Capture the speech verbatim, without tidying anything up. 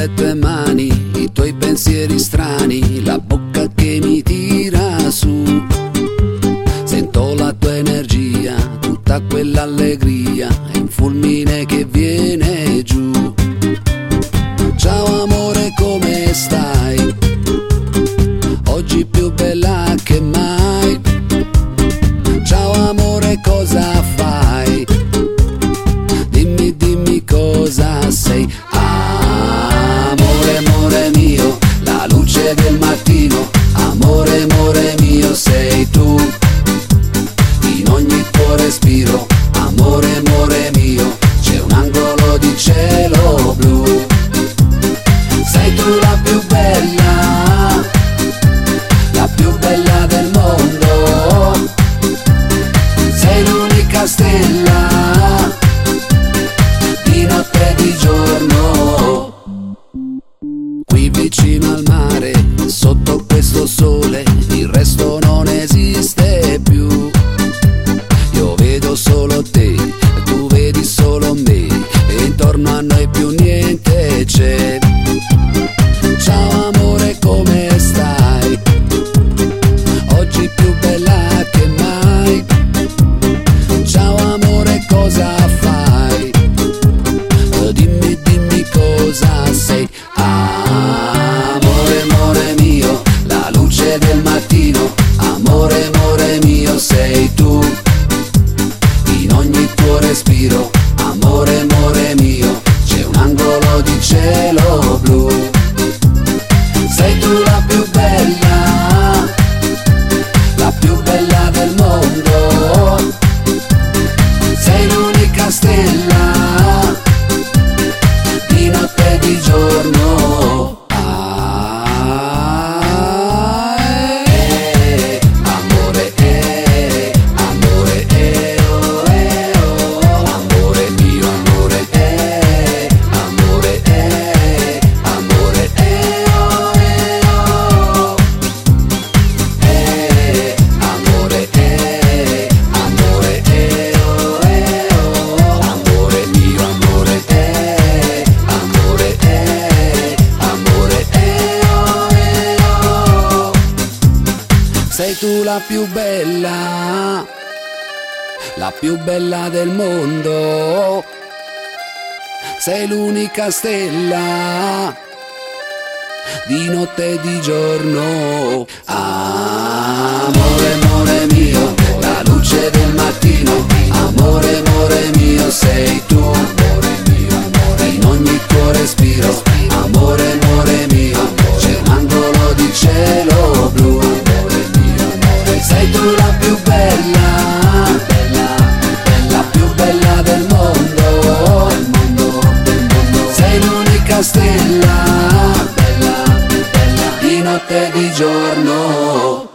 le tue mani, i tuoi pensieri strani, la bocca che mi tira su. Sento la tua energia, tutta quell'allegria, è un fulmine che viene giù. Ciao amore, come stai? Oggi più bella che mai. Ciao amore, cosa fai? Dimmi, dimmi cosa sei. Amore, amore mio, la luce del mattino. Amore, amore mio, sei tu. In ogni tuo respiro. Amore, amore mio, c'è un angolo di cielo blu. Sei tu la più bella, la più bella del mondo. Sei l'unica stella, di notte e di giorno. Qui vicino al mare, sotto questo sole, il resto non esiste più. Io vedo solo te, tu vedi solo me, e intorno a noi più niente c'è. Ciao amore, come stai? Oggi più bella che mai. Ciao amore, cosa fai? Dimmi, dimmi cosa sei. Amore, amore mio, la luce del mattino. Amore, amore mio, sei tu. In ogni tuo respiro. Amore, amore mio, c'è un angolo di cielo blu. Sei tu la più bella, la più bella del mondo. Sei l'unica stella, di notte e di giorno. Ah, eh, amore, eh, amore, eh, oh, eh, oh. Amore mio, amore, eh, amore, eh, amore, eh, oh, eh, oh. Eh, amore, eh, amore, eh, oh, eh, oh. Amore mio, amore, eh, amore, eh, amore, eh, oh, eh, oh. Sei tu la più bella, la più bella del mondo. Sei l'unica stella, di notte e di giorno. Amore, amore mio, la luce del mattino. Amore, amore mio, sei tu. In ogni tuo respiro. Amore, amore mio, c'è un angolo di cielo blu. Sei tu la più bella, la più bella del mondo. Sei l'unica stella, di notte e di giorno.